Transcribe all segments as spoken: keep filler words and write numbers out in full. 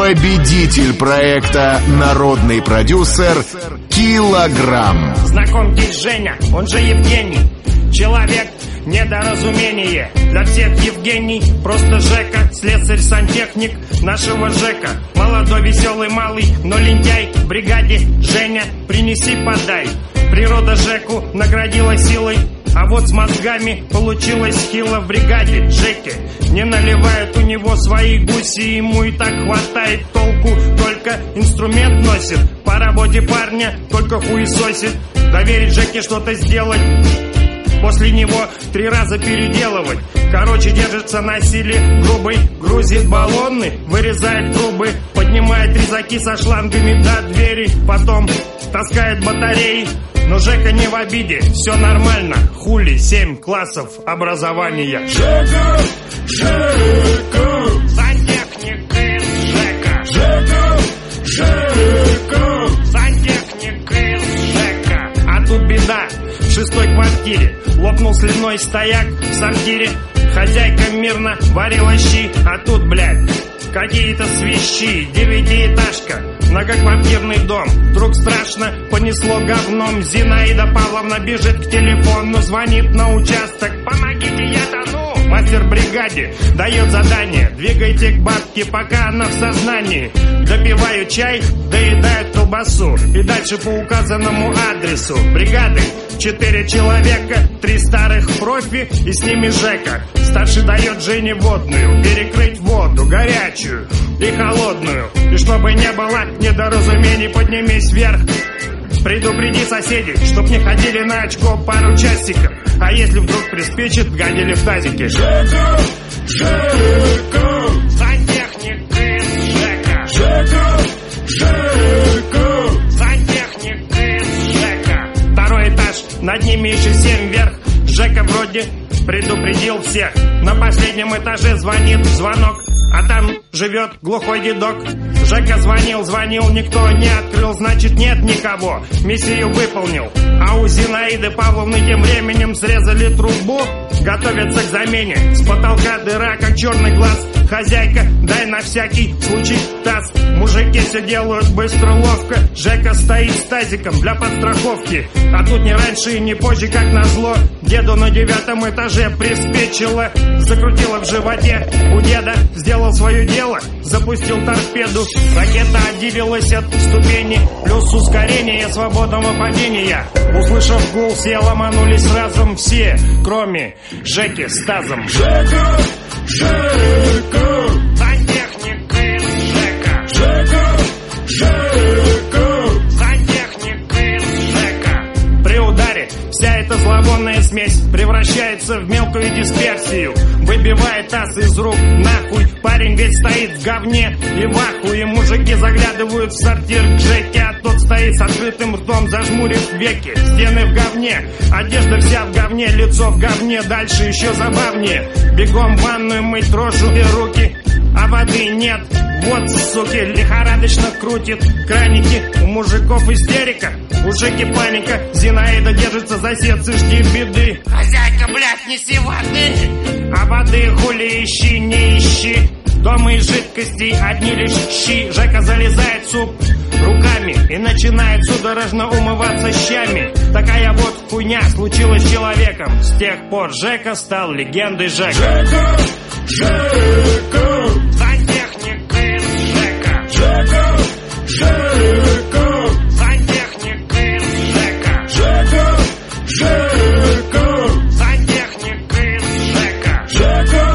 победитель проекта «Народный продюсер» Килограмм. Знакомьтесь, Женя, он же Евгений. Человек недоразумение. Для всех Евгений просто Жека, слесарь-сантехник нашего Жека. Молодой, веселый, малый, но лентяй. В бригаде Женя, принеси, подай. Природа Жеку наградила силой, а вот с мозгами получилось хило в бригаде Жеки. Не наливают у него свои гуси, ему и так хватает толку, только инструмент носит. По работе парня только хуесосит. Доверить Жеке что-то сделать, после него три раза переделывать. Короче, держится на силе грубой, грузит баллоны, вырезает трубы, поднимает резаки со шлангами до двери, потом таскает батареи. Но Жека не в обиде, все нормально, хули, семь классов образования. Жека, Жека, сантехник из Жека. Жека, Жека, сантехник из Жека. А тут беда, в шестой квартире лопнул сливной стояк в сортире. Хозяйка мирно варила щи, а тут, блядь, какие-то свищи. Девятиэтажка, многоквартирный дом. Вдруг страшно понесло говном. Зинаида Павловна бежит к телефону, звонит на участок. Помогите, я тону. Мастер бригаде дает задание: двигайте к бабке, пока она в сознании. Допиваю чай, доедают колбасу, и дальше по указанному адресу. Бригады четыре человека, три старых профи и с ними Жека. Старший дает Жене водную, перекрыть воду, горячую и холодную. И чтобы не было недоразумений, поднимись вверх. Предупреди соседей, чтоб не ходили на очко пару часиков. А если вдруг приспичит, гадили в тазике. Жека, Жека, сантехник из Жека. Жека, Жека, сантехник из Жека. Второй этаж, над ними еще семь вверх. Жека вроде предупредил всех. На последнем этаже звонит звонок, а там живет глухой дедок. Жека звонил, звонил, никто не открыл, значит нет никого. Миссию выполнил. А у Зинаиды Павловны тем временем срезали трубу, готовятся к замене. С потолка дыра, как черный глаз. Хозяйка, дай на всякий случай таз. Мужики все делают быстро, ловко. Жека стоит с тазиком для подстраховки. А тут не раньше и не позже, как назло, деду на девятом этаже приспичило. Закрутило в животе у деда, сделал свое дело, запустил торпеду. Ракета отделилась от ступени, плюс ускорение свободного падения. Услышав гул, все ломанулись разом все, кроме Жеки с тазом. Жека, Жека, сантехник из Жека. Жека, Жека, сантехник из Жека. При ударе вся эта зловонная смесь превращается в мелкую дисперсию, выбивает таз из рук нахуй. Парень весь стоит в говне и в ахуе. Мужики заглядывают в сортир к Жеке, а тот стоит с открытым ртом, зажмурив веки. Стены в говне, одежда вся в говне, лицо в говне. Дальше еще забавнее. Бегом в ванную мыть рожу и руки, а воды нет. Вот, суки, лихорадочно крутит краники. У мужиков истерика, у Жеки паника. Зинаида держится за сердце, жди беды. Хозяйка, блядь, неси воды. А воды хули ищи, не ищи. Дома из жидкостей одни лишь щи. Жека залезает в суп руками и начинает судорожно умываться щами. Такая вот хуйня случилась с человеком. С тех пор Жека стал легендой Жека. Жека, Жека, сантехник из Жека. Жека, Жека, сантехник из Жека. Жека, Жека, сантехник из Жека. Жека,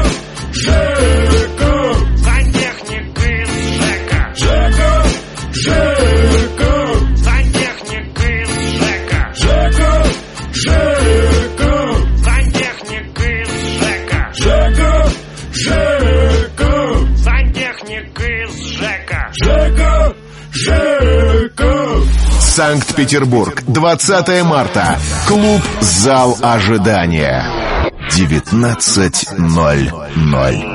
Жека, сантехник из Жека. Жека, Жека, сантехник из Жека. Жека, Жека, сантехник из Жека. Жека, Жека, сантехник из Жека. Жека, Жека. Санкт-Петербург, двадцатое марта. Клуб «Зал ожидания». девятнадцать ноль ноль.